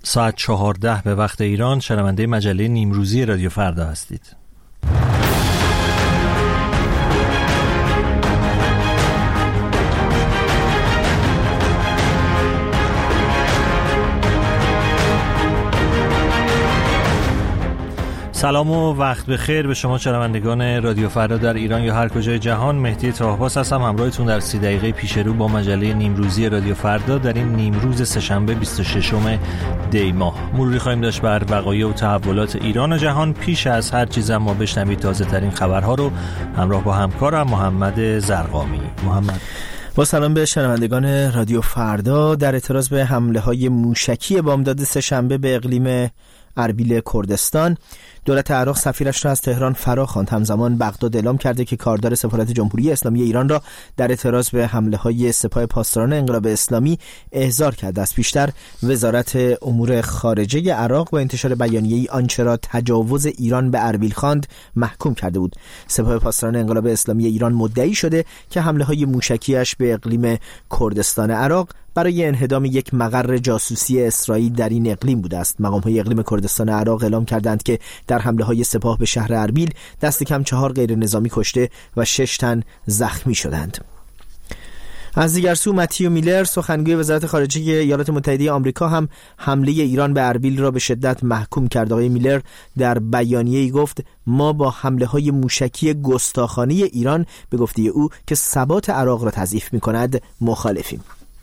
ساعت 14 به وقت ایران شنونده مجله نیمروزی رادیو فردا هستید. سلام و وقت بخیر به شما شنوندگان رادیو فردا در ایران یا هر کجای جهان. مهدی طاهباس هستم همراهتون در 30 دقیقه پیش رو با مجله نیمروزی رادیو فردا در این نیمروز سه‌شنبه 26 دی ماه. مروری خواهیم داشت بر وقایع و تحولات ایران و جهان. پیش از هر چیز ما بشنوید تازه ترین خبرها رو همراه با همکارم محمد زرقامی. محمد. با سلام به شنوندگان رادیو فردا. در اعتراض به حمله‌های موشکی بامداد سه‌شنبه به اقلیم اربیل کردستان، دولت عراق سفیرش را از تهران فرا خواند. همزمان بغداد اعلام کرده که کاردار سفارت جمهوری اسلامی ایران را در اعتراض به حمله‌های سپاه پاسداران انقلاب اسلامی احضار کرده است. پیشتر وزارت امور خارجه عراق با انتشار بیانیه‌ای آنچه را تجاوز ایران به اربیل خواند محکوم کرده بود. سپاه پاسداران انقلاب اسلامی ایران مدعی شده که حمله‌های موشکی‌اش به اقلیم کردستان عراق برای انهدام یک مقر جاسوسی اسرائیل در این اقلیم بوده است. مقام‌های اقلیم کردستان عراق اعلام کردند که در حمله‌های سپاه به شهر اربیل دست کم 4 غیر نظامی کشته و 6 تن زخمی شدند. از دیگر سو متیو میلر سخنگوی وزارت خارجه ایالات متحده آمریکا هم حمله ایران به اربیل را به شدت محکوم کرد. آقای میلر در بیانیه‌ای گفت ما با حمله‌های موشکی گستاخانه ایران به گفته او که ثبات عراق را تضعیف می‌کند مخالفیم.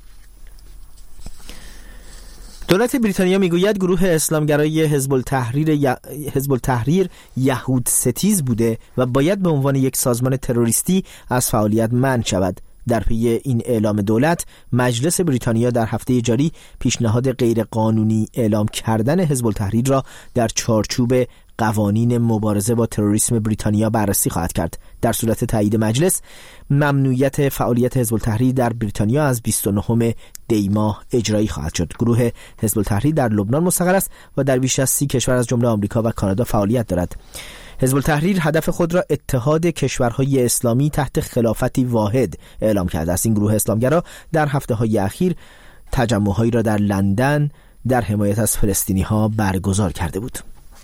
دولت بریتانیا میگوید گروه اسلامگرای حزب التحریر یهود ستیز بوده و باید به عنوان یک سازمان تروریستی از فعالیت منع شود. در پی این اعلام دولت، مجلس بریتانیا در هفته جاری پیشنهاد غیرقانونی اعلام کردن حزب التحریر را در چارچوب قوانین مبارزه با تروریسم بریتانیا بررسی خواهد کرد. در صورت تایید مجلس، ممنوعیت فعالیت حزب التحریر در بریتانیا از 29 دی ماه اجرایی خواهد شد. گروه حزب التحریر در لبنان مستقر است و در بیش از 30 کشور از جمله آمریکا و کانادا فعالیت دارد. حزب التحریر هدف خود را اتحاد کشورهای اسلامی تحت خلافتی واحد اعلام کرده است. این گروه اسلامگرا در هفته‌های اخیر تجمع‌هایی را در لندن در حمایت از فلسطینی‌ها برگزار کرده بود.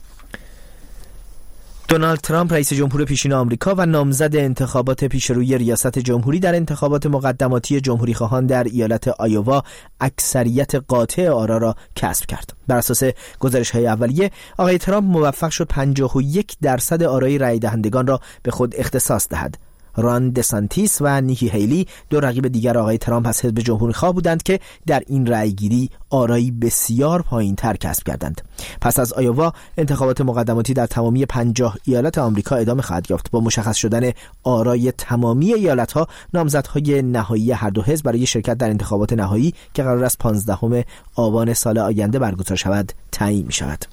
دونالد ترامپ رئیس جمهور پیشین آمریکا و نامزد انتخابات پیشروی ریاست جمهوری در انتخابات مقدماتی جمهوری‌خواهان در ایالت آیووا اکثریت قاطع آرا را کسب کرد. بر اساس گزارش‌های اولیه، آقای ترامپ موفق شد 51% آرای رای دهندگان را به خود اختصاص دهد. ران دسانتیس و نیکی هیلی، دو رقیب دیگر آقای ترامپ از حزب جمهوری‌خواه بودند که در این رأیگیری آرایی بسیار پایین‌تر کسب کردند. پس از آیووا، انتخابات مقدماتی در تمامی 50 ایالت آمریکا ادامه خواهد یافت. با مشخص شدن آرای تمامی ایالت‌ها، نامزدهای نهایی هر دو حزب برای شرکت در انتخابات نهایی که قرار است 15 آبان سال آینده برگزار شود تعیین می‌شود.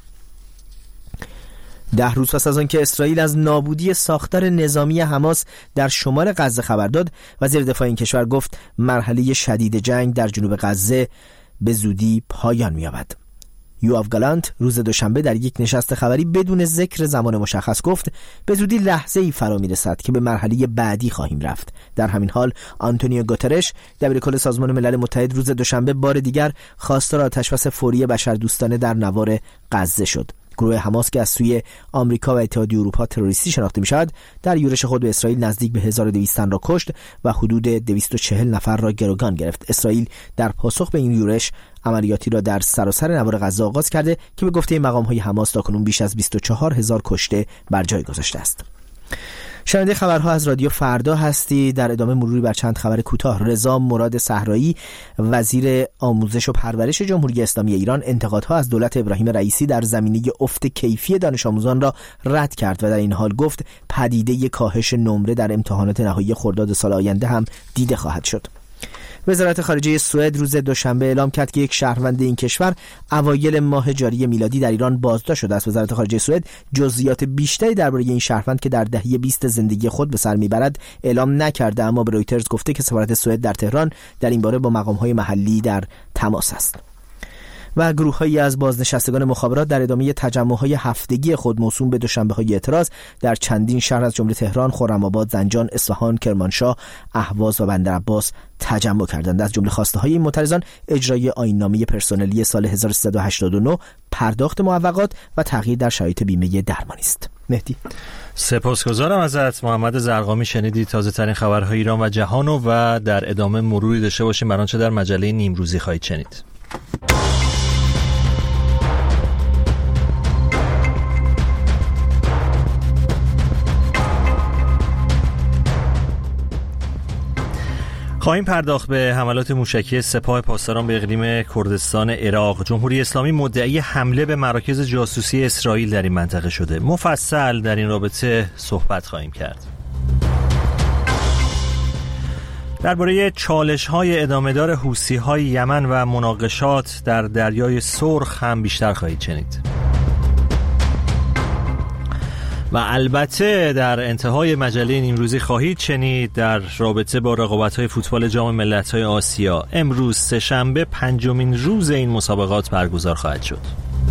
10 روز پس از آن که اسرائیل از نابودی ساختار نظامی حماس در شمال غزه خبر داد، وزیر دفاع این کشور گفت مرحله شدید جنگ در جنوب غزه به زودی پایان می‌یابد. یوآف گالانت روز دوشنبه در یک نشست خبری بدون ذکر زمان مشخص گفت به زودی لحظه‌ای فرا می‌رسد که به مرحله بعدی خواهیم رفت. در همین حال آنتونیو گوترش دبیرکل سازمان ملل متحد روز دوشنبه بار دیگر خواستار آتش‌بس فوری بشردوستانه در نوار غزه شد. گروه حماس که از سوی آمریکا و اتحادیه اروپا تروریستی شناخته می‌شود، در یورش خود به اسرائیل نزدیک به 1200 تن را کشت و حدود 240 نفر را گروگان گرفت. اسرائیل در پاسخ به این یورش عملیاتی را در سراسر نوار غزه آغاز کرده که به گفته مقام‌های حماس تاکنون بیش از 24000 کشته بر جای گذاشته است. شنونده خبرها از رادیو فردا هستی. در ادامه مروری بر چند خبر کوتاه. رضا مراد صحرایی وزیر آموزش و پرورش جمهوری اسلامی ایران انتقادها از دولت ابراهیم رئیسی در زمینه افت کیفی دانش آموزان را رد کرد و در این حال گفت پدیده کاهش نمره در امتحانات نهایی خرداد سال آینده هم دیده خواهد شد. وزارت خارجه سوئد روز دوشنبه اعلام کرد که یک شهروند این کشور اوایل ماه جاری میلادی در ایران بازداشت شده است. وزارت خارجه سوئد جزئیات بیشتری درباره این شهروند که در دهه 20 زندگی خود به سر میبرد اعلام نکرده، اما به رویترز گفته که سفارت سوئد در تهران در این باره با مقام‌های محلی در تماس است. و گروه‌هایی از بازنشستگان مخابرات در ادامه تجمع‌های هفتگی خود موسوم به دوشنبه‌های اعتراض در چندین شهر از جمله تهران، خرم‌آباد، زنجان، اصفهان، کرمانشاه، اهواز و بندرعباس تجمع کردند. از جمله خواسته‌های این معترضان اجرای آیین‌نامه پرسنلی سال 1389، پرداخت معوقات و تغییر در شرایط بیمه درمانی است. مهدی، سپاسگزارم ازت. محمد زرقامی شنیدی تازه ترین خبرهای ایران و جهانو و در ادامه مروری داشته باشیم بر آنچه در مجله نیمروزی خواهید شنید. خواهیم پرداخت به حملات موشکی سپاه پاسداران به اقلیم کردستان عراق. جمهوری اسلامی مدعی حمله به مراکز جاسوسی اسرائیل در این منطقه شده. مفصل در این رابطه صحبت خواهیم کرد. درباره چالش‌های ادامه‌دار حوثی‌های یمن و مناقشات در دریای سرخ هم بیشتر خواهید شنید. و البته در انتهای مجله نیمروزی خواهید شنید در رابطه با رقابت‌های فوتبال جام ملت‌های آسیا. امروز سه‌شنبه 5مین روز این مسابقات برگزار خواهد شد.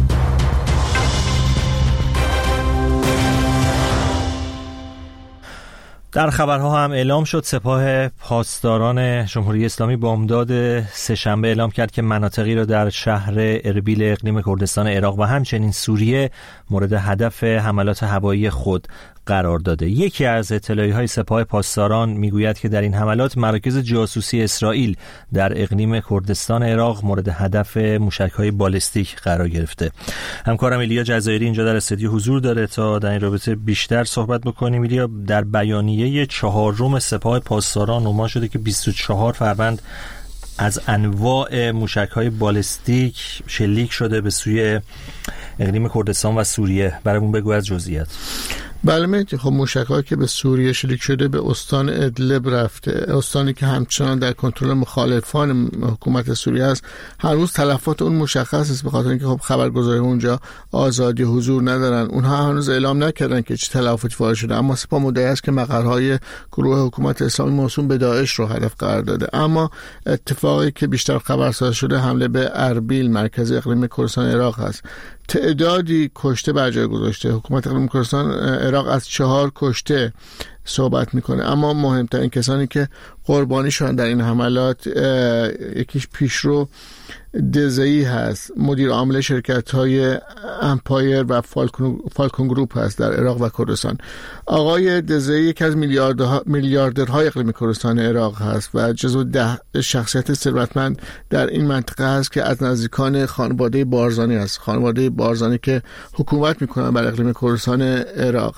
در خبرها هم اعلام شد سپاه پاسداران جمهوری اسلامی بامداد سه‌شنبه اعلام کرد که مناطقی را در شهر اربیل اقلیم کردستان عراق و همچنین سوریه مورد هدف حملات هوایی خود قرار داده. یکی از اطلاعیه‌های سپاه پاسداران میگوید که در این حملات مراکز جاسوسی اسرائیل در اقلیم کردستان عراق مورد هدف موشک‌های بالستیک قرار گرفته. همکارم ایلیا جزایری اینجا در استودیو حضور داره تا در این رابطه بیشتر صحبت بکنیم. ایلیا، در بیانیه 4 سپاه پاسداران عنوان شده که 24 فروند از انواع موشک‌های بالستیک شلیک شده به سوی اقلیم کردستان و سوریه. برامون بگو از جزئیات. بله مهدی، خب موشک‌هایی که به سوریه شلیک شده به استان ادلب رفته، استانی که همچنان در کنترل مخالفان حکومت سوریه است. هر روز تلفات اون مشخص است، به خاطر اینکه خب خبرگزاری اونجا آزادی حضور ندارن. اونها هنوز اعلام نکردن که چه تلفاتی وارد شده، اما سپاه مدعی است که مقرهای گروه حکومت اسلامی موسوم به داعش رو هدف قرار داده. اما اتفاقی که بیشتر خبرساز شده حمله به اربیل، مرکز اقلیم کردستان عراق است. تعدادی کشته بر جای گذاشته. حکومت اقلیم کردستان عراق از 4 کشته صحبت میکنه، اما مهمترین کسانی که قربانی شدن در این حملات یکیش پیشرو دزئی هست، مدیر عامل شرکت‌های امپایر و فالکون گروپ هست در عراق و کردستان. آقای دزئی یکی از میلیاردرهای اقلیم کردستان عراق هست و جزو 10 شخصیت ثروتمند در این منطقه هست که از نزدیکان خانواده بارزانی است، خانواده بارزانی که حکومت میکنن بر اقلیم کردستان عراق.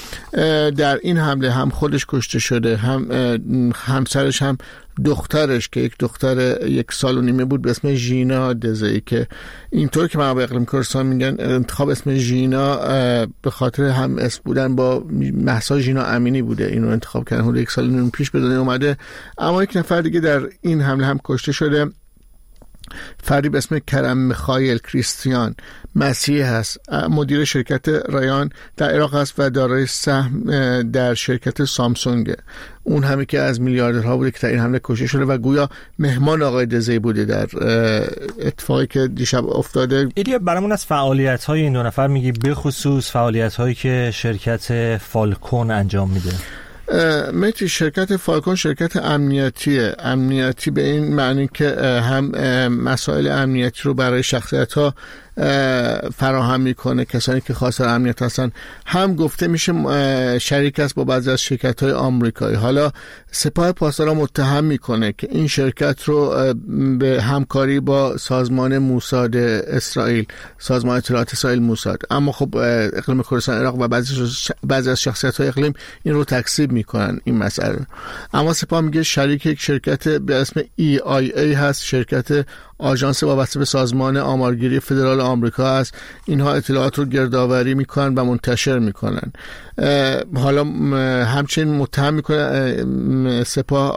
در این حمله هم خودش کشته شده، هم همسرش، هم دخترش که یک دختر 1 سال و نیمه بود به اسم ژینا دزئی، که اینطور که منابع اقلیم کردستان میگن انتخاب اسم ژینا به خاطر هم اسم بودن با مهسا ژینا امینی بوده، اینو انتخاب کردن. حدود 1 سال و نیم پیش به دنیا اومده. اما یک نفر دیگه در این حمله هم کشته شده، فردی به اسم کرم میخائیل کریستیان مسیحی هست، مدیر شرکت رایان در عراق است و دارای سهم در شرکت سامسونگ. اون همی که از میلیاردرها بوده که در این حمله کشته شده و گویا مهمان آقای دزئی بوده در اتفاقی که دیشب افتاده. ایلیا، برامون از فعالیت‌های این 2 نفر میگی، به خصوص فعالیت‌هایی که شرکت فالکون انجام میده. مهدی، شرکت فالکون شرکت امنیتی به این معنی که هم مسائل امنیتی رو برای شخصیت‌ها فراهم میکنه، کسانی که خواستار امنیت هستن، هم گفته میشه شریک است با بعضی از شرکت‌های آمریکایی. حالا سپاه پاسداران متهم میکنه که این شرکت رو به همکاری با سازمان موساد اسرائیل، سازمان اطلاعات اسرائیل موساد، اما خب اقلیم کردستان عراق و بعضی از شخصیت‌های اقلیم این رو تکذیب میکنن این مسئله. اما سپاه میگه شریک یک شرکت به اسم EIA هست، شرکت آژانس وابسته به سازمان آمارگیری فدرال آمریکا است. اینها اطلاعات رو گردآوری میکنن و منتشر میکنن. حالا همچنین متهم میکنه سپاه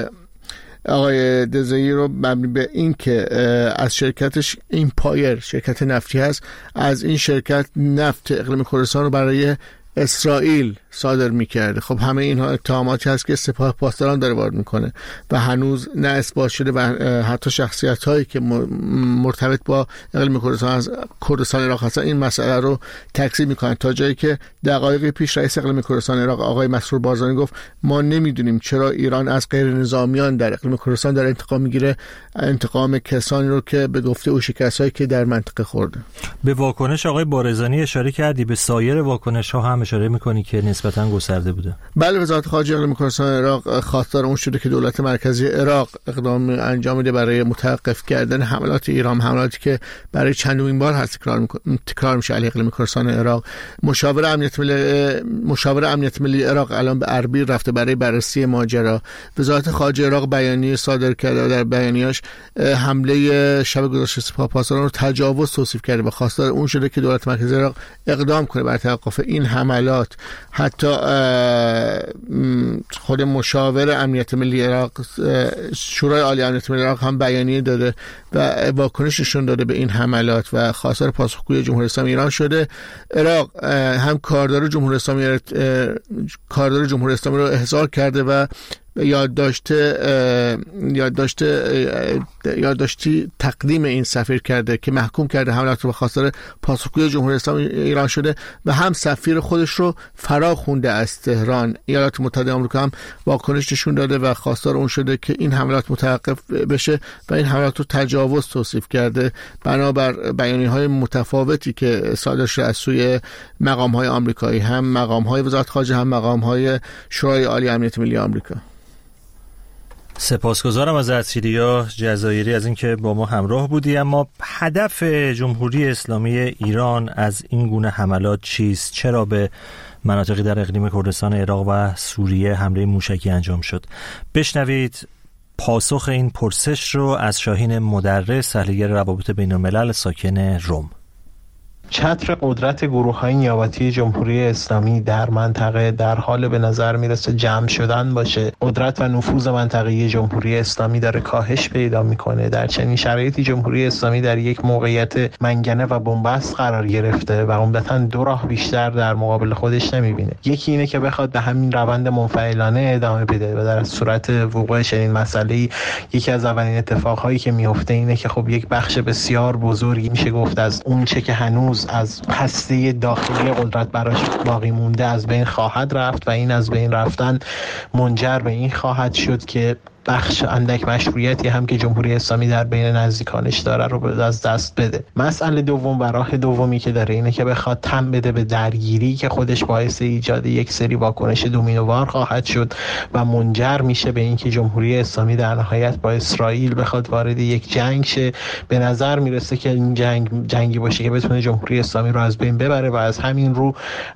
آقای دزئی رو مبنی به این که از شرکتش ایمپایر، شرکت نفتی هست، از این شرکت نفت اقلیم کردستان رو برای اسرائیل صادر میکرده. خب همه اینها اتهاماتی هست که سپاه پاسداران داره وارد میکنه و هنوز نه اثبات شده و حتی شخصیت هایی که مرتبط با اقلیم کردستان از کردستان عراق هستن این مسئله رو تکذیب میکنن، تا جایی که دقایق پیش رئیس اقلیم کردستان عراق آقای مسرور بارزانی گفت ما نمیدونیم چرا ایران از غیر نظامیان در اقلیم کردستان داره انتقام میگیره، انتقام کسانی رو که به گفته او شکستایی که در منطقه خورده. به واکنش آقای بارزانی اشاره کردی، به سایر واکنش ها هم اشاره میکنی که نسبتاً گسترده بوده؟ بله، وزارت خارجه اقلیم کردستان عراق خواستار اون شده که دولت مرکزی عراق اقدام انجام بده برای متوقف کردن حملات ایران، حملاتی که برای چندمین بار هست تکرار میشه علیه اقلیم کردستان عراق. مشاور امنیت ملی عراق الان به اربیل رفته برای بررسی ماجرا. وزارت خارجه عراق بیانیه صادر کرده و در بیانیه‌اش حمله شب گذشته سپاه پاسداران رو تجاوز توصیف کرده و خواستار اون شده که دولت مرکزی عراق اقدام کنه برای توقف این حملات. حتی خود مشاور امنیت ملی عراق، شورای عالی امنیت ملی عراق هم بیانیه داده و واکنش نشون داده به این حملات و خواستار پاسخگویی جمهوری اسلامی ایران شده. عراق هم کاردار جمهوری اسلامی رو احضار کرده و یادداشتی تقدیم این سفیر کرده که محکوم کرده حملات رو به خواستار پاسخگویی جمهوری اسلامی ایران شده و هم سفیر خودش رو فرا خونده از تهران. ایالات متحده آمریکا هم واکنش نشون داده و خواستار اون شده که این حملات متوقف بشه و این حملات رو تجاوز توصیف کرده بنابر بیانیه‌های متفاوتی که صادر شده از سوی مقام‌های آمریکایی، هم مقام‌های وزارت خارجه هم مقام‌های شورای عالی امنیت ملی آمریکا. سپاسگزارم از عطیریا جزایری از اینکه با ما همراه بودی. اما هدف جمهوری اسلامی ایران از این گونه حملات چیست؟ چرا به مناطقی در اقلیم کردستان عراق و سوریه حمله موشکی انجام شد؟ بشنوید پاسخ این پرسش رو از شاهین مدرس، تحلیلگر روابط بین الملل ساکن رم. چتر قدرت گروه‌های نیابتی جمهوری اسلامی در منطقه در حال به نظر میرسه جمع شدن باشه. قدرت و نفوذ منطقه‌ای جمهوری اسلامی داره کاهش پیدا میکنه. در چنین شرایطی جمهوری اسلامی در یک موقعیت منگنه و بن‌بست قرار گرفته و عمدتاً دو راه بیشتر در مقابل خودش نمیبینه. یکی اینه که بخواد به همین روند منفعلانه ادامه بده و در صورت وقوع چنین مسئله‌ای یکی از اولین اتفاقهایی که میفته اینه که خب یک بخش بسیار بزرگی میشه گفت از اون چه که هنوز از هسته داخلی قدرت براش باقی مونده از بین خواهد رفت و این از بین رفتن منجر به این خواهد شد که بخش اندک مشروعیتی هم که جمهوری اسلامی در بین نزدیکانش داره رو از دست بده. مسئله دوم و راه دومی که داره اینه که بخواد تن بده به درگیری که خودش باعث ایجاد یک سری واکنش دومینووار خواهد شد و منجر میشه به اینکه جمهوری اسلامی در نهایت با اسرائیل بخواد وارد یک جنگ شه. به نظر میرسه که این جنگی باشه که بتونه جمهوری اسلامی رو از بین ببره و از همین رو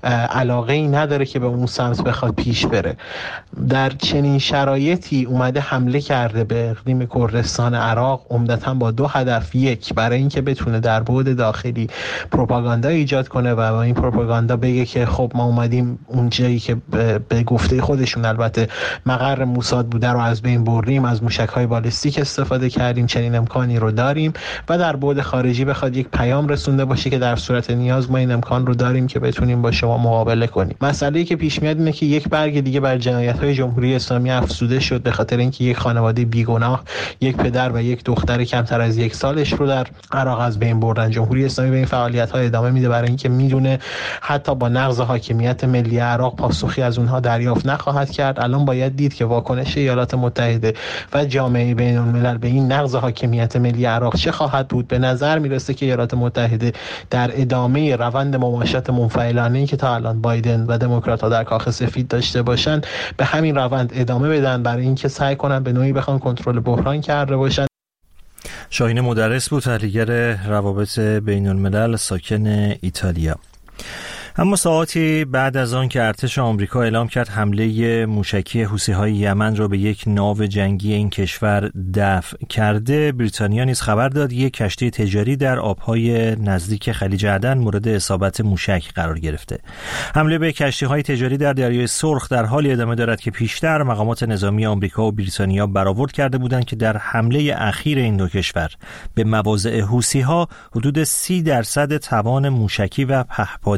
علاقه ای نداره که به اون سمت بخواد پیش بره. در چنین شرایطی اومده حمله کرده به اقلیم کردستان عراق عمدتاً با دو هدف. یک، برای اینکه بتونه در بعد داخلی پروپاگاندا ایجاد کنه و با این پروپاگاندا بگه که خب ما اومدیم اون جایی که به گفته خودشون البته مقر موساد بوده رو از بین بردیم، از موشک‌های بالستیک استفاده کردیم، چنین امکانی رو داریم و در بعد خارجی بخواد یک پیام رسونده باشه که در صورت نیاز ما این امکان رو داریم که بتونیم با شما مقابله کنیم. مسئله‌ای که پیش میاد اینه که یک برگ دیگه بر جنایت‌های جمهوری اسلامی افزوده شد به خاطر اینکه یک خانواده بیگناه، یک پدر و یک دختر کمتر از 1 سالش رو در عراق از بین بردن. جمهوری اسلامی به این فعالیت‌ها ادامه میده برای اینکه میدونه حتی با نقض حاکمیت ملی عراق پاسخی از اونها دریافت نخواهد کرد. الان باید دید که واکنش ایالات متحده و جامعه بین الملل به این نقض حاکمیت ملی عراق چه خواهد بود. به نظر میرسه که ایالات متحده در ادامه روند مماشات منفعلانه‌ای که تا الان بایدن و دموکرات‌ها در کاخ سفید داشته باشن به همین روند ادامه بدن برای اینکه سعی کنن به نوعی بخوان کنترل بحران کرده باشن. شاهین مدرس بود، تحلیلگر روابط بین الملل ساکن ایتالیا. اما ساعاتی بعد از آن که ارتش آمریکا اعلام کرد حمله موشکی حوثی‌های یمن را به یک ناو جنگی این کشور دفع کرده، بریتانیا نیز خبر داد یک کشتی تجاری در آبهای نزدیک خلیج عدن مورد اصابت موشک قرار گرفته. حمله به کشتی‌های تجاری در دریای سرخ در حالی ادامه دارد که پیشتر مقامات نظامی آمریکا و بریتانیا برآورد کرده بودند که در حمله اخیر این دو کشور به مواضع حوثی‌ها حدود 30% توان موشکی و پهپادی این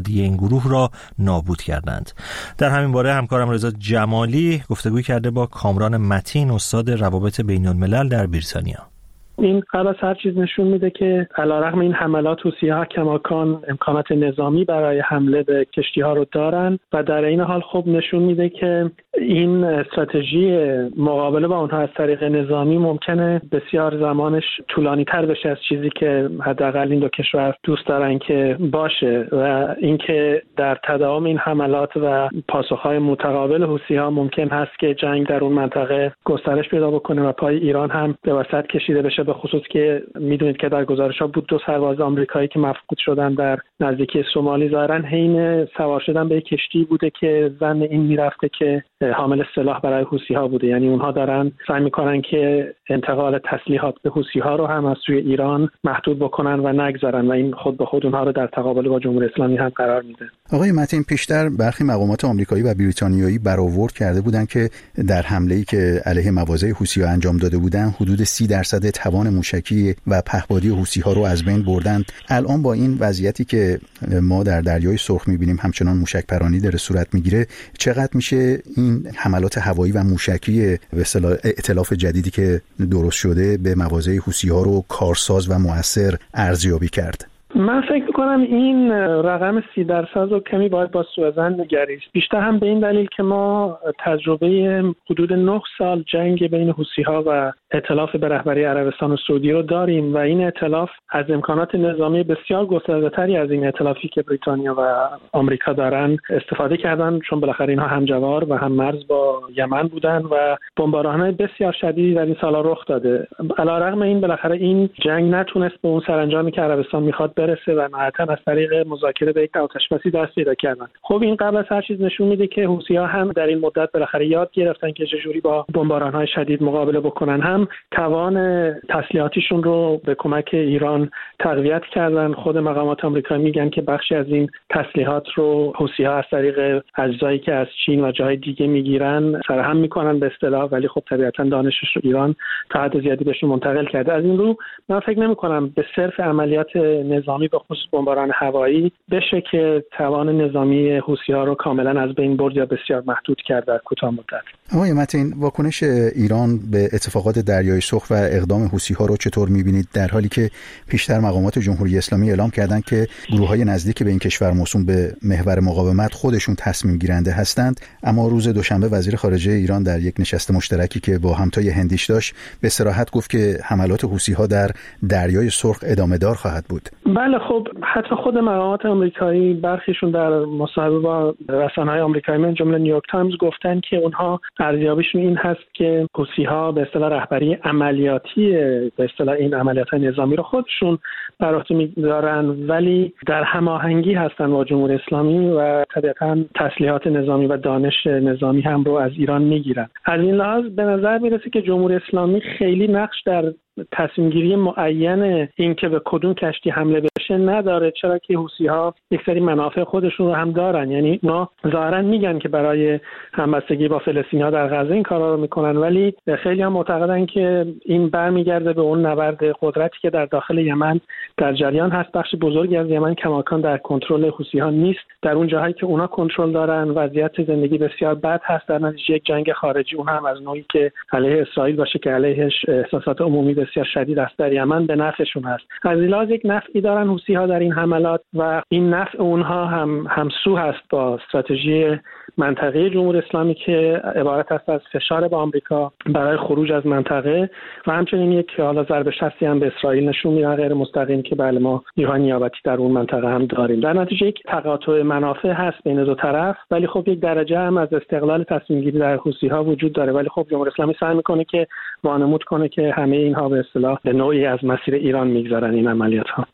گروه را نابود کردند. در همین باره همکارم رضا جمالی گفتگو کرده با کامران متین، استاد روابط بین‌الملل در بریتانیا. این قبل از هر چیز نشون میده که علیرغم این حملات حوثی‌ها کماکان امکانات نظامی برای حمله به کشتی‌ها رو دارن و در این حال خب نشون میده که این استراتژی مقابله با اونها از طریق نظامی ممکنه بسیار زمانش طولانی تر بشه از چیزی که حداقل این دو کشور دوست دارن که باشه و اینکه در تداوم این حملات و پاسخ‌های متقابل حوثی‌ها ممکن هست که جنگ در اون منطقه گسترش پیدا بکنه و پای ایران هم به وسط کشیده بشه، به خصوص که میدونید که در گزارش‌ها بود 2 سرباز آمریکایی که مفقود شدن در نزدیکی سومالی ظاهراً حین سوار شدن به کشتی بوده که زن این میرفته که حامل سلاح برای حوثی‌ها بوده. یعنی اونها دارن سعی میکنن که انتقال تسلیحات به حوثی‌ها رو هم از سوی ایران محدود بکنن و نگذارن و این خود به خود اونها رو در تقابل با جمهوری اسلامی هم قرار میده. آقای متین، پیشتر برخی مقامات آمریکایی و بریتانیایی برآورد کرده بودند که در حمله‌ای که علیه مواضع حوثی‌ها انجام داده بودند حدود 30% توان موشکی و پهپادی حوثی‌ها رو از بین بردند. الان با این وضعیتی که ما در دریای سرخ می‌بینیم همچنان موشک پرانی داره صورت می‌گیره، چقدر میشه این حملات هوایی و موشکی به اصطلاح ائتلاف جدیدی که درست شده به مواضع حوثی‌ها رو کارساز و مؤثر ارزیابی کرد؟ من فکر میکنم این رقم 30% رو کمی باید با سوءظن نگریست، بیشتر هم به این دلیل که ما تجربه حدود 9 سال جنگ بین حوثی‌ها و ائتلاف به رهبری عربستان و سعودی رو داریم و این ائتلاف از امکانات نظامی بسیار گسترده‌تری از این ائتلافی که بریتانیا و آمریکا دارن استفاده کردن، چون بالاخره اینها همجوار و هم مرز با یمن بودن و بمباران‌های بسیار شدیدی در این سالا رخ داده. علیرغم این بالاخره این جنگ نتونست به اون سرانجامی که عربستان میخواد برسه و نهایتاً از طریق مذاکره به یک آتش‌بسی دست پیدا کردن. خب این قبل از هر چیز نشون میده که حوثی‌ها هم در این مدت بالاخره یاد گرفتن که چجوری با بمباران‌های شدید مقابله بکنن، هم توان تسلیحاتیشون رو به کمک ایران تقویت کردن. خود مقامات آمریکایی میگن که بخشی از این تسلیحات رو حوثی‌ها از طریق اجزایی که از چین و جای دیگه میگیرن سرهم میکنن به اصطلاح، ولی خب طبیعتاً دانشش رو ایران تا حد زیادی بهشون منتقل کرده. از این رو من فکر نمی‌کنم به صرف عملیات نظامی به خصوص بمباران هوایی بشه که توان نظامی حوثی‌ها رو کاملا از بین برد یا بسیار محدود کرد در کوتاه مدت. آقای متین، واکنش ایران به اتفاقات دریای سرخ و اقدام حوثی‌ها رو چطور می‌بینید، در حالی که پیشتر مقامات جمهوری اسلامی اعلام کردند که گروه‌های نزدیک به این کشور موسوم به محور مقاومت خودشون تصمیم گیرنده هستند، اما روز دوشنبه وزیر خارجه ایران در یک نشست مشترکی که با همتای هندیش داشت به صراحت گفت که حملات حوثی‌ها در دریای سرخ ادامه دار خواهد بود. بله، خب حتی خود مقامات آمریکایی برخیشون در مصاحبه با رسانه‌های آمریکایی من جمله نیویورک تایمز گفتن که اونها ارزیابیشون این هست که حوثی‌ها به اصطلاح رهبری عملیاتی به اصطلاح این عملیات نظامی رو خودشون بر عهده می‌دارن، ولی در هماهنگی هستن با جمهوری اسلامی و طبعاً تسلیحات نظامی و دانش نظامی هم رو از ایران میگیرن. از این لحاظ به نظر میرسه که جمهوری اسلامی خیلی نقش در تصمیم گیری معین این که به کدوم کشتی حمله بشه نداره، چرا که حوثی‌ها یک سری منافع خودشون رو هم دارن. یعنی اونا ظاهرا میگن که برای همبستگی با فلسطینی‌ها در غزه این کارا رو میکنن، ولی خیلی هم معتقدن که این برمیگرده به اون نبرد قدرتی که در داخل یمن در جریان هست. بخش بزرگی از یمن کماکان در کنترل حوثی‌ها نیست. در اون جاهایی که اونا کنترل دارن وضعیت زندگی بسیار بد هست، در نتیجه یک جنگ خارجی اون هم از نوعی که علیه اسرائیل باشه که علیهش احساسات عمومی بسیار شدید است در یمن به نفعشون هست. از این لحاظ یک نفعی دارن حوثی‌ها در این حملات و این نفع اونها هم همسو هست با استراتژی منطقه جمهوری اسلامی که عبارت است از فشار به آمریکا برای خروج از منطقه و همچنین یک حالا ضربه شستی هم به اسرائیل نشون میده غیر مستقیم که بله ما نیروهای نیابتی در اون منطقه هم داریم. در نتیجه یک تقاطع منافع هست بین دو طرف، ولی خب یک درجه هم از استقلال تصمیم گیری در حوثی‌ها وجود داره، ولی خب جمهوری اسلامی سعی میکنه که وانمود کنه که همه اینها به اصطلاح به نوعی از مسیر ایران میگذرن این عملیات ها.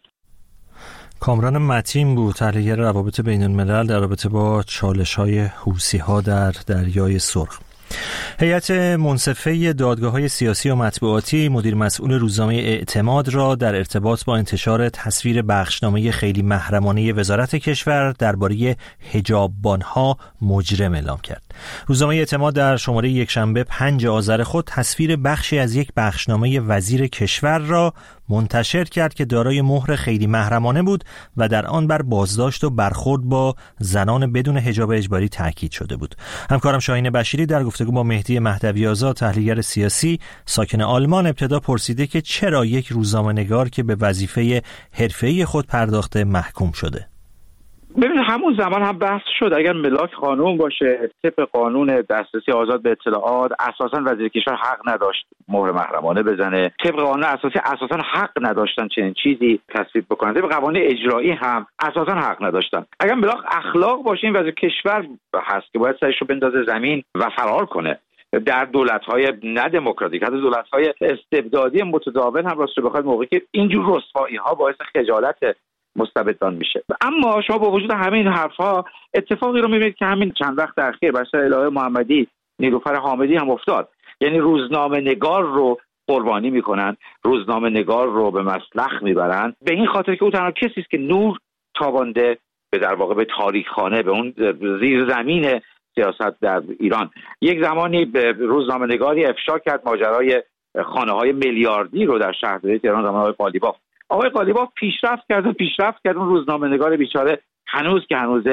کامران متین بود، تحلیلگر روابط بین الملل در رابطه با چالش‌های حوثی‌ها در دریای سرخ. هیئت منصفه دادگاه‌های سیاسی و مطبوعاتی مدیر مسئول روزنامه اعتماد را در ارتباط با انتشار تصویر بخشنامه خیلی محرمانه وزارت کشور درباره حجاببان‌ها مجرم اعلام کرد. روزنامه اعتماد در شماره یکشنبه 5 آذر خود تصویر بخشی از یک بخشنامه وزیر کشور را منتشر کرد که دارای مهر خیلی محرمانه بود و در آن بر بازداشت و برخورد با زنان بدون حجاب اجباری تاکید شده بود. همکارم شاهین بشیری در گفتگو با مهدی مهدوی آزاد، تحلیلگر سیاسی ساکن آلمان، ابتدا پرسیده که چرا یک روزنامه‌نگار که به وظیفه حرفه‌ای خود پرداخته محکوم شده. ببینید همون زمان هم بحث شد اگر ملاک قانون باشه، طبق قانون دسترسی آزاد به اطلاعات، اساساً وزیر کشور حق نداشت مهر محرمانه بزنه. طبق قانون اساسی اساساً حق نداشتن چنین چیزی تصویب بکنن. طبق قوانین اجرایی هم اساساً حق نداشتن. اگر ملاک اخلاق باشه، این وزیر کشور هست که باید سرش رو بندازه زمین و فرار کنه. در دولت‌های نه دموکراتیک، حتی دولت‌های استبدادی متداول هم راست رو بخواد موقعی که اینجور رسوایی‌ها باعث خجالت مستبدان میشه. اما شما با وجود همه این حرفها اتفاقی رو میبینید که همین چند وقت اخیر بر سر الهه محمدی، نیلوفر حامدی هم افتاد. یعنی روزنامه نگار رو قربانی میکنن، روزنامه نگار رو به مسلخ میبرن، به این خاطر که او تنها کسی است که نور تابانده به در واقع به تاریخخانه، به اون زیرزمین سیاست در ایران. یک زمانی به روزنامه نگاری افشا کرد ماجرای خانه‌های میلیاردی رو در شهرداری تهران زمان آقای قالیباف. آقای قالیباف پیشرفت کرد اون روزنامه‌نگار بیچاره هنوز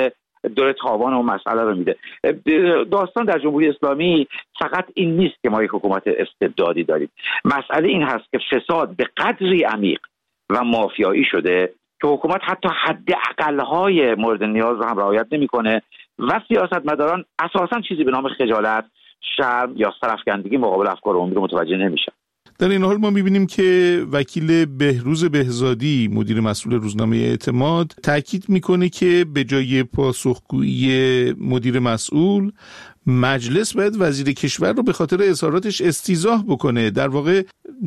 دور تاوان اون مسئله رو میده. داستان در جمهوری اسلامی فقط این نیست که ما یک حکومت استبدادی داریم. مسئله این هست که فساد به قدری عمیق و مافیایی شده که حکومت حتی حداقل‌های مورد نیاز رو هم رعایت نمی‌کنه و سیاستمداران اساساً چیزی به نام خجالت، شرم یا سرافکندگی مقابل افکار عمومی رو متوجه نمیشن. در این حال ما می‌بینیم که وکیل بهروز بهزادی، مدیر مسئول روزنامه اعتماد، تاکید میکنه که به جای پاسخگویی مدیر مسئول، مجلس باید وزیر کشور رو به خاطر اظهاراتش استیضاح بکنه. در واقع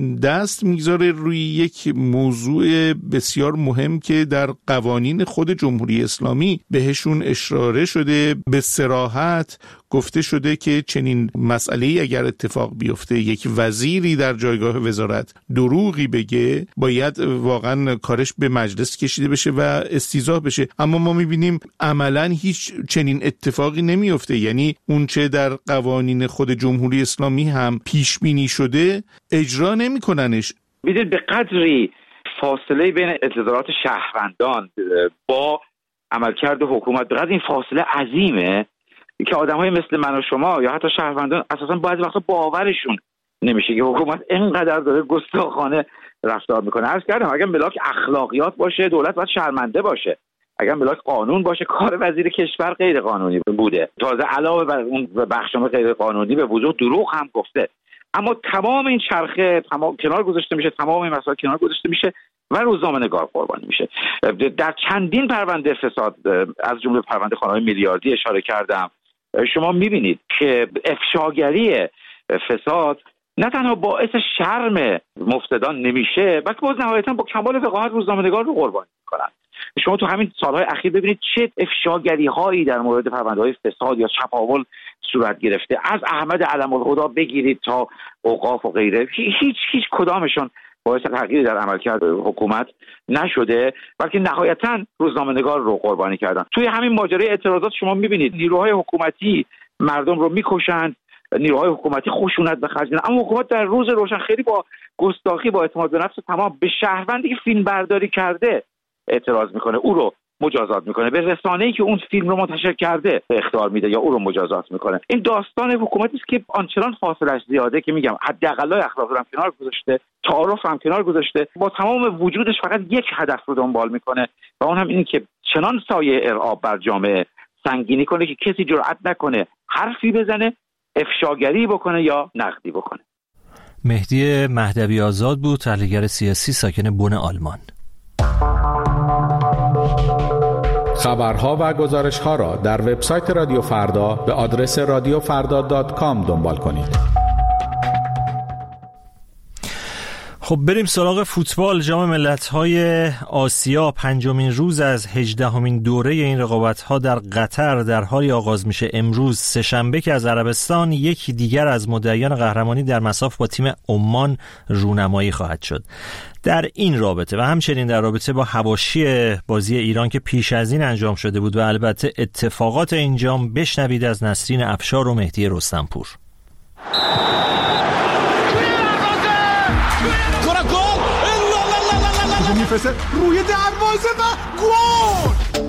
دست میگذاره روی یک موضوع بسیار مهم که در قوانین خود جمهوری اسلامی بهشون اشاره شده. به صراحت گفته شده که چنین مسئله‌ای اگر اتفاق بیفته، یک وزیری در جایگاه وزارت دروغی بگه، باید واقعا کارش به مجلس کشیده بشه و استیضاح بشه. اما ما میبینیم عملاً هیچ چنین اتفاقی نمیفته. یعنی اون چه در قوانین خود جمهوری اسلامی هم پیش بینی شده اجرا نمی‌کننش. میدونید به قدری فاصله بین انتظارات شهروندان با عملکرد حکومت، به قدر این فاصله عظیمه که آدم‌های مثل من و شما یا حتی شهروندان اساساً بعضی وقتا باورشون نمیشه که حکومت اینقدر داره گستاخانه رفتار میکنه. عرض کردم اگر ملاک اخلاقیات باشه، دولت باید شرمنده باشه. اگر ملاک قانون باشه، کار وزیر کشور غیر قانونی بوده. تازه علاوه بر اون بخشنامه غیر قانونی به وضوح دروغ هم گفته. اما تمام این چرخه کنار گذاشته میشه، تمام این مسائل کنار گذاشته میشه و روزنامه‌نگار قربانی میشه. در چندین پرونده فساد، از جمله پرونده خانه‌های میلیاردی اشاره کردم، شما میبینید که افشاگری فساد نه تنها باعث شرم مفتدان نمیشه، بلکه باز نهایتاً با کمال وقاحت روزنامه‌نگار رو قربانی میکنن. شما تو همین سالهای اخیر ببینید چه افشاگری هایی در مورد پرونده‌های فساد یا چپاول صورت گرفته، از احمد علم‌الهدی بگیرید تا اوقاف و غیره. هیچ کدامشون باعث تغییری در عملکرد حکومت نشده، بلکه نهایتاً روزنامه‌نگار رو قربانی کردن. توی همین ماجرای اعتراضات شما می‌بینید نیروهای حکومتی مردم رو می‌کشند، نیروهای حکومتی خشونت به خرج میدن، اما حکومت در روز روشن خیلی با گستاخی، با اعتماد به نفس تمام به شهروندی که فیلم برداری کرده اعتراض میکنه، او رو مجازات میکنه، به رسانه‌ای که اون فیلم رو منتشر کرده اخطار میده یا او رو مجازات میکنه. این داستان حکومتی است که آنچنان فاصله‌اش زیاده که میگم حداقل اخلاق رو هم کنار گذاشته، تعارف هم کنار گذاشته، با تمام وجودش فقط یک هدف رو دنبال میکنه و اون هم اینه که چنان سایه ارعاب بر جامعه سنگینی کنه که کسی جرئت نکنه حرفی بزنه، افشاگری بکنه یا نقدی بکنه. مهدی مهدوی آزاد بود، تحلیلگر سیاسی ساکن بن آلمان. خبرها و گزارش‌ها را در وبسایت رادیو فردا به آدرس radiofarda.com دنبال کنید. خب بریم سراغ فوتبال. جام ملت‌های آسیا پنجمین روز از 18مین دوره این رقابت‌ها در قطر در حالی آغاز میشه امروز سه‌شنبه که از عربستان یکی دیگر از مدعیان قهرمانی در مصاف با تیم عمان رونمایی خواهد شد. در این رابطه و همچنین در رابطه با حواشی بازی ایران که پیش از این انجام شده بود و البته اتفاقات این جام بشنوید از نسرین افشار و مهدی رستمپور. میفرسته روی دروازه و گل.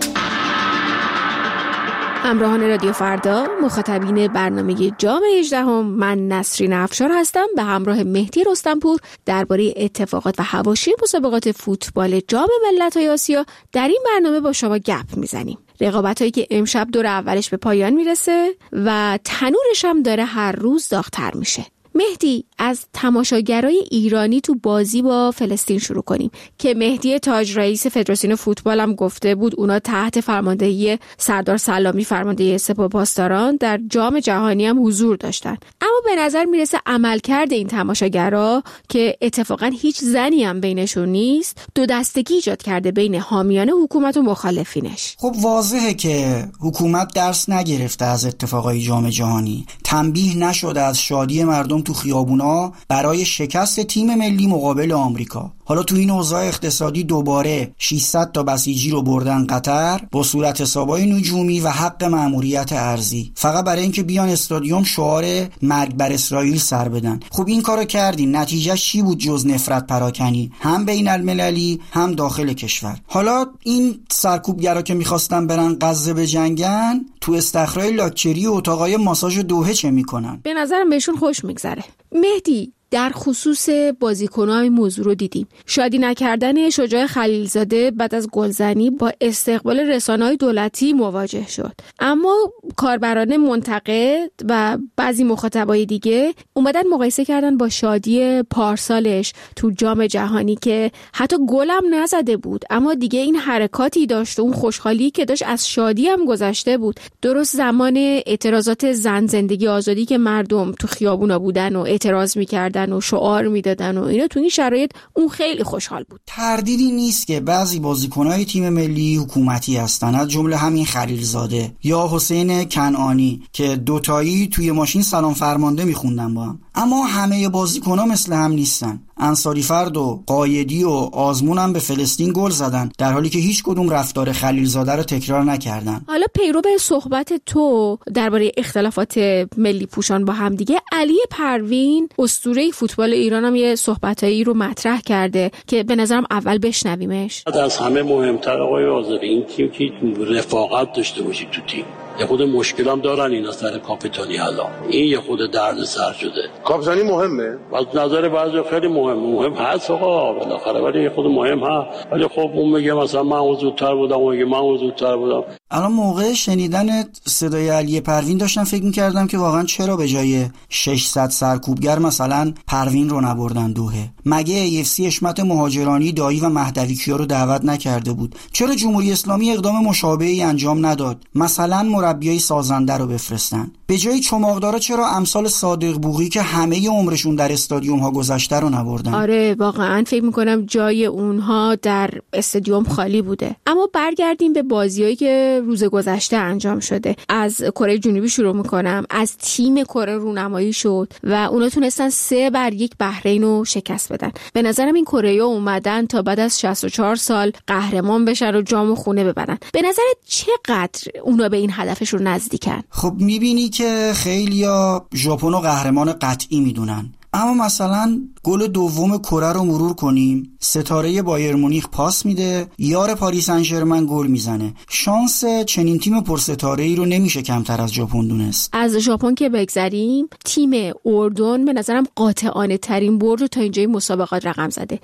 همراهان رادیو فردا، مخاطبین برنامه جام 18، من نسرین افشار هستم به همراه مهدی رستمپور درباره اتفاقات و حواشی مسابقات فوتبال جام ملت‌های آسیا در این برنامه با شما گپ میزنیم. رقابت‌هایی که امشب دور اولش به پایان میرسه و تنورش هم داره هر روز داغ‌تر میشه. مهدی، از تماشاگرای ایرانی تو بازی با فلسطین شروع کنیم که مهدی تاج رئیس فدراسیون فوتبال هم گفته بود اونا تحت فرماندهی سردار سلامی فرمانده سپاه پاسداران در جام جهانی هم حضور داشتن. اما به نظر میرسه عملکرد این تماشاگرا که اتفاقا هیچ زنی هم بینشون نیست دو دستگی ایجاد کرده بین حامیان حکومت و مخالفینش. خب واضحه که حکومت درس نگرفته از اتفاقای جام جهانی، تنبیه نشده از شادی مردم تو خیابونا برای شکست تیم ملی مقابل آمریکا. حالا تو این اوضاع اقتصادی دوباره 600 تا بسیجی رو بردن قطر با صورت حسابای نجومی و حق مأموریت ارضی، فقط برای اینکه بیان استادیوم شعار مرگ بر اسرائیل سر بدن. خب این کارو کردین، نتیجهش چی بود جز نفرت پراکنی، هم بین المللی هم داخل کشور. حالا این سرکوبگرا که میخواستن برن غزه بجنگن، تو استخرای لاکچری و اتاقای ماساژ دوحه چه میکنن؟ به نظرم بهشون خوش میگذره. مهدی، در خصوص بازیکن‌ها این موضوع رو دیدیم. شادی نکردن شجاع خلیلزاده بعد از گلزنی با استقبال رسانه‌های دولتی مواجه شد. اما کاربران منتقد و بعضی مخاطبای دیگه اومدن مقایسه کردن با شادی پارسالش تو جام جهانی که حتی گلم نزده بود اما دیگه این حرکاتی داشت و اون خوشحالی که داشت از شادی هم گذشته بود. درست زمان اعتراضات زن زندگی آزادی که مردم تو خیابونا بودن و اعتراض می‌کردن و شعار میدادن و اینا، تو این شرایط اون خیلی خوشحال بود. تردیدی نیست که بعضی بازیکنای تیم ملی حکومتی هستن، از جمله همین خلیلزاده یا حسین کنعانی که دوتایی توی ماشین سلام فرمانده میخوندن با هم. اما همه بازیکن‌ها مثل هم نیستن. انصاری فرد و قایدی و آزمون هم به فلسطین گل زدن در حالی که هیچ کدوم رفتار خلیلزاده رو تکرار نکردن. حالا پیرو به صحبت تو درباره اختلافات ملی پوشان با هم دیگه، علی پروین اسطوره فوتبال ایران هم یه صحبتایی رو مطرح کرده که به نظرم اول بشنویمش. از همه مهمتر آقای آذری، این تیم که رفاقت داشته باشید تو تیم. یه خود مشکل هم دارن اینا سر کاپیتانی، حالا این یه خود درد سر شده. کاپیتانی مهمه؟ از نظر بعضی خیلی مهم هست آقا بالاخره، ولی یه خود مهم هست. ولی خب اون میگه مثلا من زودتر بودم، اون میگه من زودتر بودم. الان موقع شنیدن صدای علی پروین داشتم فکر می‌کردم که واقعا چرا به جای 600 سرکوبگر مثلا پروین رو نبردن دوحه؟ مگه AFC حشمت مهاجرانی دایی و مهدوی کیا رو دعوت نکرده بود؟ چرا جمهوری اسلامی اقدام مشابهی انجام نداد؟ مثلا مربیای سازنده رو بفرستن. به جای چماقدارا چرا امثال صادق بوقی که همه عمرشون در استادیوم ها گذشته رو نبردن؟ آره واقعا فکر می‌کنم جای اونها در استادیوم خالی بوده. اما برگردیم به بازیایی که روز گذشته انجام شده. از کره جنوبی شروع میکنم. از تیم کره رونمایی شد و اونا تونستن 3-1 بحرین رو شکست بدن. به نظرم این کره‌ها اومدن تا بعد از 64 سال قهرمان بشن و جام خونه ببرن. به نظرت چقدر اونا به این هدفشون نزدیکن؟ خب میبینی که خیلیا ژاپن رو قهرمان قطعی میدونن. اما مثلا گل دوم کره رو مرور کنیم، ستاره بایر مونیخ پاس میده، یار پاریس سن ژرمن گل میزنه. شانس چنین تیم پرستاره‌ای رو نمیشه کمتر از ژاپن دونست. از ژاپن که بگذریم، تیم اردن به نظرم قاطعانه ترین برد رو تا اینجای مسابقات رقم زده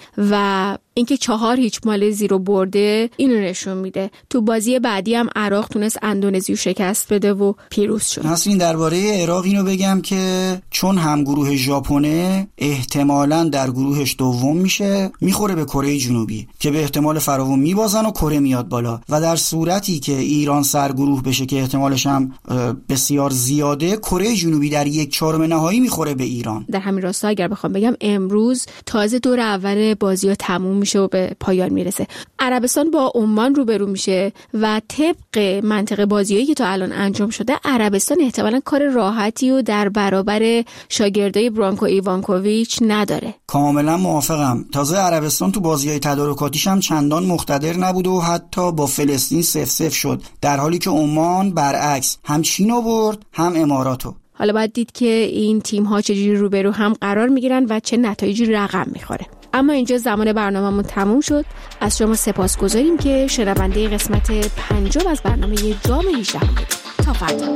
و اینکه 4-0 مالزی رو برده اینو نشون میده. تو بازی بعدی هم عراق تونست اندونزی رو شکست بده و پیروز شد. اصلا درباره عراق اینو بگم که چون همگروه ژاپنه احتمال احتمالاً در گروهش دوم میشه، میخوره به کره جنوبی که به احتمال فراوون میبازن و کره میاد بالا، و در صورتی که ایران سرگروه بشه که احتمالش هم بسیار زیاده، کره جنوبی در 1/4 نهایی میخوره به ایران. در همین راستا اگر بخوام بگم امروز تازه دور اول بازی‌ها تموم میشه و به پایان میرسه. عربستان با عمان روبرو میشه و طبق منطق بازیایی که تا الان انجام شده عربستان احتمالاً کار راحتی و در برابر شاگردای برانکو ایوانکوویچ نداره. کاملا موافقم. تازه عربستان تو بازی‌های تدارکاتیش هم چندان مقتدر نبود و حتی با فلسطین 0-0 شد، در حالی که عمان برعکس هم چین آورد هم اماراتو. حالا باید دید که این تیم‌ها چجوری روبرو هم قرار میگیرن و چه نتایجی رقم میخوره. اما اینجا زمان برنامه‌مون تموم شد. از شما سپاسگزاریم که شنونده قسمت 5 از برنامه جام 18 بودید. تا فردا.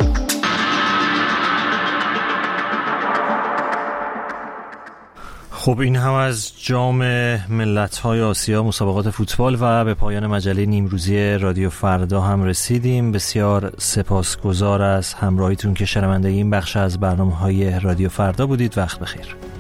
خب این هم از جام ملت‌های آسیا مسابقات فوتبال و به پایان مجله نیمروزی رادیو فردا هم رسیدیم. بسیار سپاسگزار از همراهیتون که شنونده این بخش از برنامه‌های رادیو فردا بودید. وقت بخیر.